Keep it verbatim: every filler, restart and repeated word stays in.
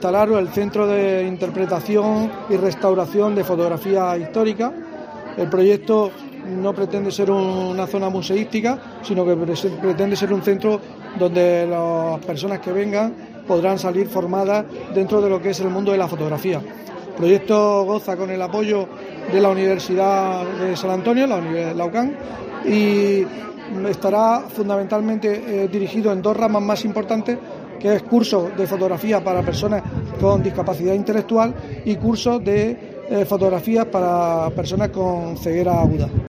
Instalar el Centro de Interpretación y Restauración de Fotografía Histórica. El proyecto no pretende ser una zona museística, sino que pretende ser un centro donde las personas que vengan podrán salir formadas dentro de lo que es el mundo de la fotografía. El proyecto goza con el apoyo de la Universidad de San Antonio, la Universidad de UCAM, y estará fundamentalmente eh, dirigido en dos ramas más importantes, que es cursos de fotografía para personas con discapacidad intelectual y cursos de eh, fotografía para personas con ceguera aguda.